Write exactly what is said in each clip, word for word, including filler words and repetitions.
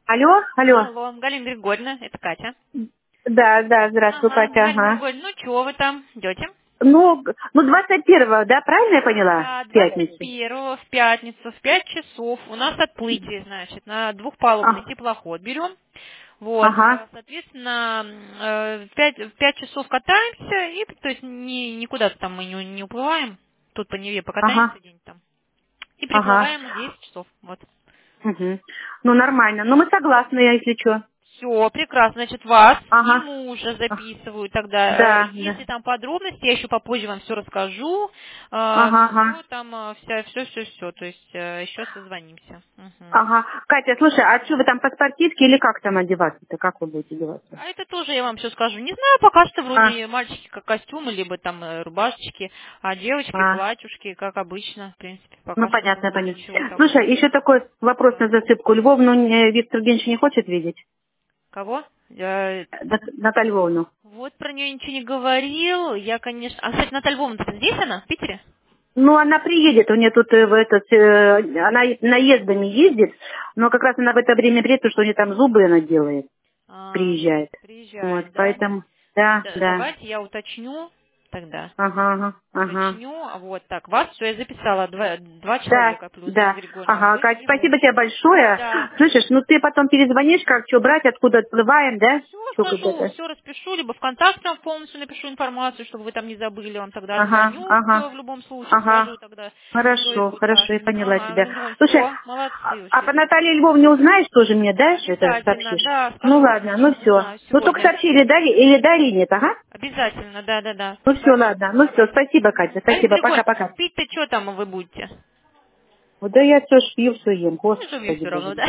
Алло, алло. Алло, Галина Григорьевна, это Катя. Да, да, здравствуй, Ага, Катя, Галина ага. Григорьевна, ну чего вы там идете? Ну, г- ну, двадцать первого, да, правильно я поняла? Да, В двадцать пятницу. первого в пятницу в пять часов у нас отплытие, значит, на двухпалубный А, теплоход берем. Вот, ага, э, соответственно, э, в пять, в пять часов катаемся, и, то есть, ни, никуда там мы не, не уплываем, тут по Неве ага, покатаемся день там, и ага. приплываем на десять часов, вот. Угу. Ну, нормально. Ну, мы согласны, если что. Все, прекрасно. Значит, вас и Ага. мужа А, записываю тогда. Э, Да, Если да. там подробности, я еще попозже вам все расскажу. Ага, ага. Все там, все, все, все, все. То есть э, еще созвонимся. Мгм. Ага. Катя, слушай, а что вы там по спортивке или как там одеваться-то? Как вы будете одеваться? А это тоже я вам все скажу. Не знаю, пока что А, вроде мальчики как костюмы, либо там э, рубашечки, а девочки а. платьюшки, как обычно, в принципе, Ну, пока что понятно, такого понятно. ничего Слушай, такого. еще такой вопрос на Да. засыпку. Львовну э, Виктор Евгеньевич не хочет видеть? Кого? Э, Э, Нат- Наталью Львовну. Вот про нее ничего не говорил. Я, конечно... А, кстати, Наталья Львовна, здесь она, в Питере? Ну, она приедет, у нее тут э, в этот, э, она наездами ездит, но как раз она в это время приедет, потому что у нее там зубы она делает, А, приезжает. Вот, приезжает, да? поэтому, да, Да, да. давайте я уточню тогда. Ага, ага, ага. Уточню. А Вот так. Вас все, я записала. Два, два Да, человека плюс Галина да. Григорьевна. Ага, Вы Кать, и спасибо муж. тебе большое. Да. Слышишь, ну ты потом перезвонишь, как что брать, откуда отплываем, да? Все Что как скажу, это? все распишу, либо ВКонтакте вам полностью напишу информацию, чтобы вы там не забыли, вам тогда Ага, отзвоню, ага, все в любом случае ага. скажу тогда, что и Хорошо, будет хорошо, я важно. поняла Ага, тебя. Галина Григорьевна, Слушай, все, а, молодцы а по вообще. Наталье Львовне узнаешь тоже мне, да, это Обязательно, сообщишь? да, Ну скажу, ладно, ну конечно, все. узнаю Ну только сегодня. сообщи, или да, или да, или нет, ага? Обязательно, да-да-да. Ну все, ладно, Спасибо, ну все, давайте. спасибо, Мгм. Катя, Галина спасибо, Григорьевна, пока-пока. пить-то что там вы будете? Вот да я все ж пью, все ем, Ну, же мне господи, все боже равно, мой. да?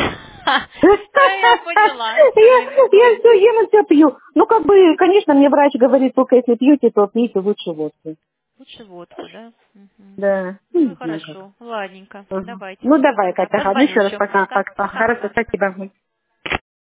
Да, я поняла. Все, Я, Галина я Григорьевна. все ем и все пью. Ну, как бы, конечно, мне врач говорит, только если пьете, то пейте лучше водки. Лучше водку, да? Мгм. Да, ну, Ну и не знаю как. хорошо. Ладненько. Ага. Давайте. Ну, Все давай, тогда. Катя, ага, ну еще Позвоню раз еще. пока, Пока. пока. Хорошо, Пока-пока. спасибо.